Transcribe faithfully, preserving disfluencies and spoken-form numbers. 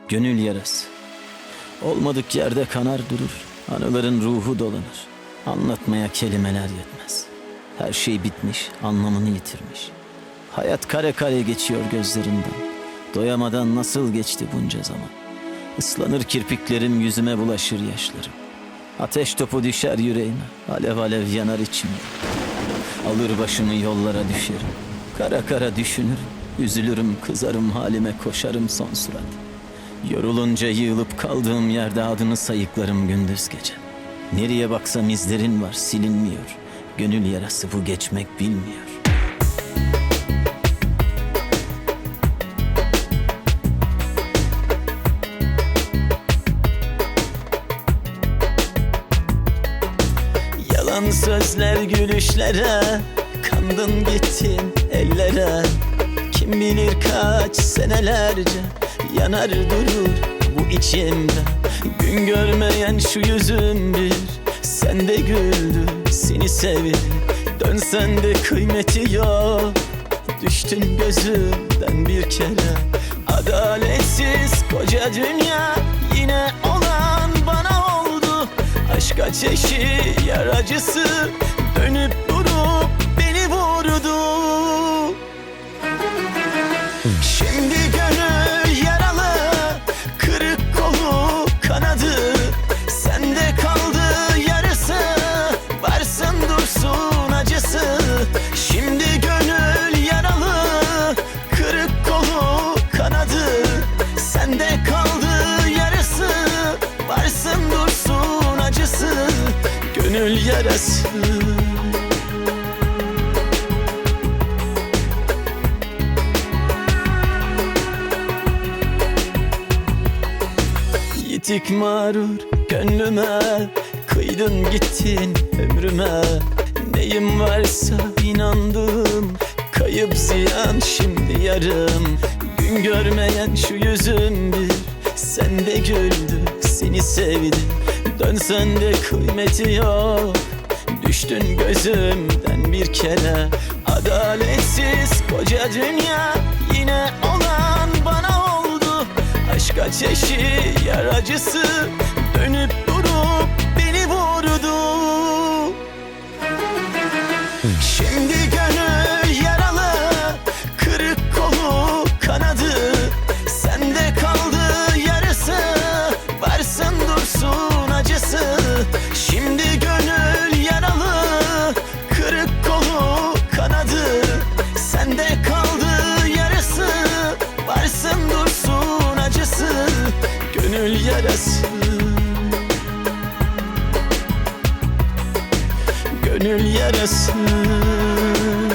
Gönül yarası. Olmadık yerde kanar durur, anıların ruhu dolanır. Anlatmaya kelimeler yetmez. Her şey bitmiş, anlamını yitirmiş. Hayat kare kare geçiyor gözlerinden. Doyamadan nasıl geçti bunca zaman. Islanır kirpiklerim, yüzüme bulaşır yaşlarım. Ateş topu düşer yüreğime, alev alev yanar içimde. Alır başımı yollara düşerim. Kara kara düşünürüm, üzülürüm, kızarım, halime koşarım son surat. Yorulunca yığılıp kaldığım yerde adını sayıklarım gündüz gece. Nereye baksam izlerin var, silinmiyor. Gönül yarası bu, geçmek bilmiyor. Yalan sözler, gülüşlere, kandın gittin ellere. Kim bilir kaç senelerce yanar durur bu içimde. Gün görmeyen şu yüzüm bir sende güldü, seni sevdim. Dönsen de kıymeti yok, düştün gözümden bir kere. Adaletsiz koca dünya yine olan bana oldu. Aşk ateşi, yar acısı dönüp durup beni vurdu. Şimdi gönül yaralı, kırık kolu kanadı. Sende kaldı yarısı, varsın dursun acısı. Şimdi gönül yaralı, kırık kolu kanadı. Sende kaldı yarısı, varsın dursun acısı. Gönül yarası. Yitik mağrur gönlüme, kıydın gittin ömrüme. Neyim varsa inandım, kayıp ziyan şimdi yarım. Gün görmeyen şu yüzüm bir sende güldü, seni sevdim. Dönsen de kıymeti yok, düştün gözümden bir kere. Adaletsiz koca dünya yine olan bana oldu. Aşk ateşi, yar acısı dönüp durup beni vurdu. Şimdi gönül yaralı, kırık kolu kanadı. Sende kaldı yarısı, varsın dursun acısı. Şimdi gönül yaralı, kırık kolu kanadı. Sende kaldı yarısı, varsın dursun acısı. Gönül yarası. Gönül yarası.